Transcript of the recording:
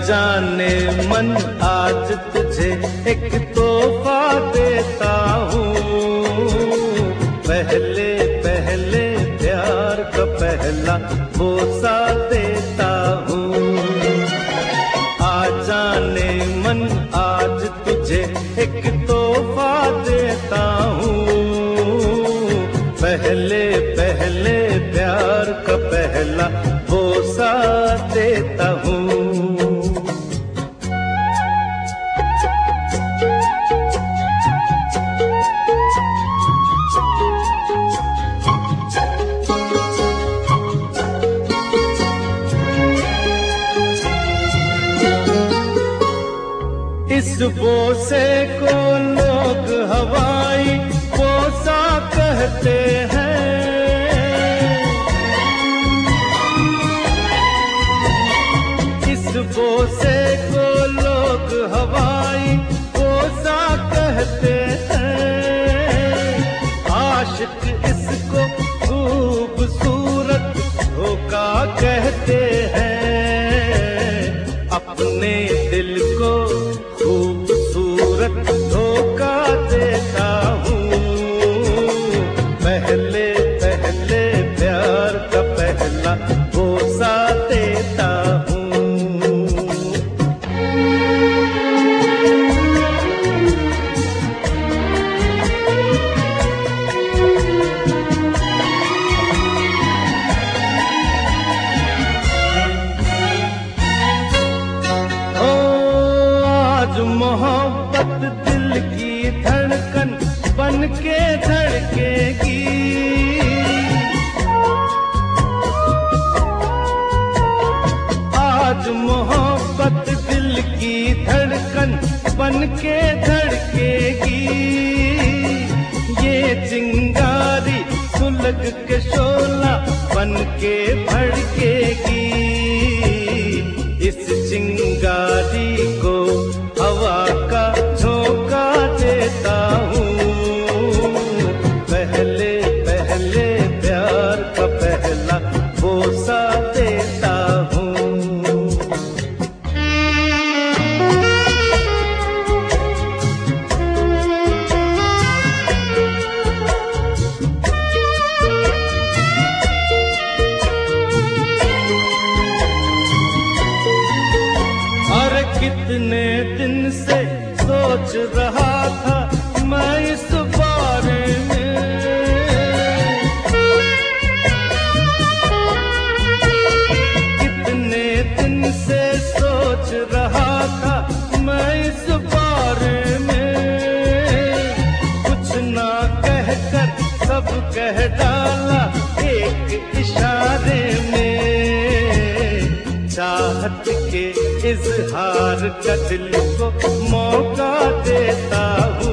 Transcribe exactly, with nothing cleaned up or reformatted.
जाने मन आज तुझे एक तोहफा देता हूँ। पहले पहले प्यार का पहला बोसा देता हूँ। आ जाने मन आज तुझे एक तोहफा देता हूँ। पहले पहले प्यार का पहला बोसा देता हूँ। इस बोसे को लोग हवाई बोसा कहते हैं। इस बोसे को लोग हवाई बोसा कहते हैं। आशिक इसको खूबसूरत धोखा कहते हैं। अपने दिल को खूबसूरत धोखा देता हूँ। पहले पहले प्यार का पहला बोसा देता हूँ। मोहब्बत दिल की धड़कन बन के धड़केगी। आज मोहब्बत दिल की धड़कन बन के धड़केगी। ये चिंगारी सुलग के शोला बन के भड़केगी। इस चिंगारी को हवा का झोंका देता हूँ। पहले पहले प्यार का पहला बोसा देता हूँ। कितने दिन से सोच रहा था मैं इस बारे में। कितने दिन से सोच रहा था मैं इस बारे में। कुछ ना कहकर सब कह डाला एक इशारे में। चाहत के इजहार का दिल को मौका देता हूँ।